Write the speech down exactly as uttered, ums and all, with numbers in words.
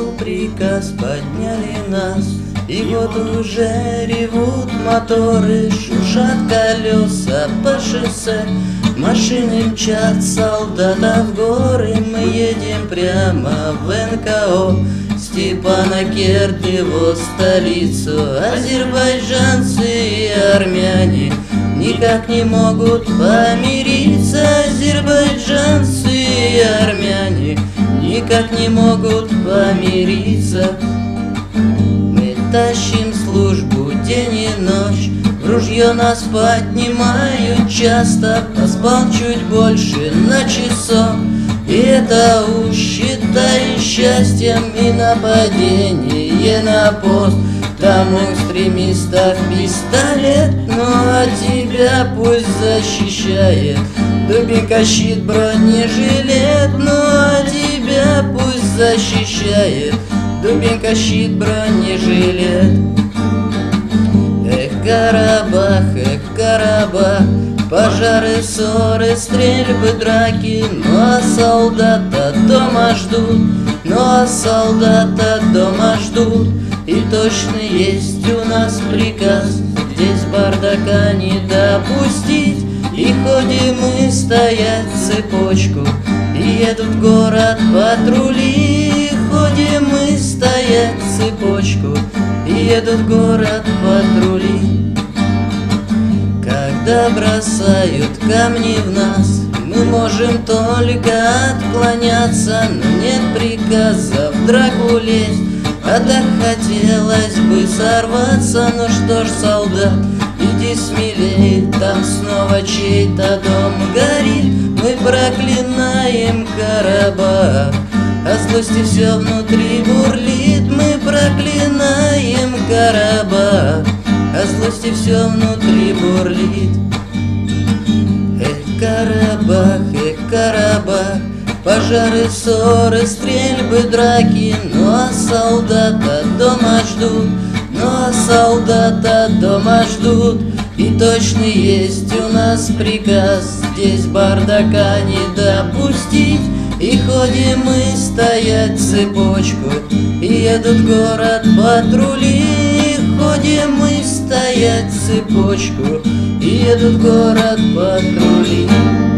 пришел приказ, подняли нас. И вот уже ревут моторы, шуршат колеса по шоссе. Машины мчат солдата в горы, мы едем прямо в эн ка о. Степанакерт, его столицу. Азербайджанцы и армяне никак не могут помириться. Азербайджанцы и армяне никак не могут помириться. Мы тащим службу день и ночь, в ружье нас поднимают часто. Поспал чуть больше на часок, и это уж считай счастьем. И нападение на пост, там у экстремистов пистолет. Ну а тебя пусть защищает дубинка, щит, бронежилет. Ну а тебя пусть защищает дубинка, щит, бронежилет. Эх, Карабах, эх, Карабах, пожары, ссоры, стрельбы, драки. Ну а солдата дома ждут, ну а солдата дома ждут. И точно есть у нас приказ здесь бардака не допустить. И ходим мы стоять цепочку, и едут в город патрули. И ходим мы стоять цепочку, и едут в город патрули. Когда бросают камни в нас, мы можем только отклоняться, но нет приказа в драку лезть. А так хотелось бы сорваться. Ну что ж, солдат, иди смелей, там снова чей-то дом горит. Мы проклинаем Карабах, а злости все внутри бурлит. Мы проклинаем Карабах, а злости все внутри бурлит. Эх, Карабах, эх, Карабах, пожары, ссоры, стрельбы, драки. Ну а солдата дома ждут, ну а солдата дома ждут. И точно есть у нас приказ здесь бардака не допустить. И ходим мы стоять цепочку, и едут в город патрули. И ходим мы стоять цепочку, и едут в город патрули.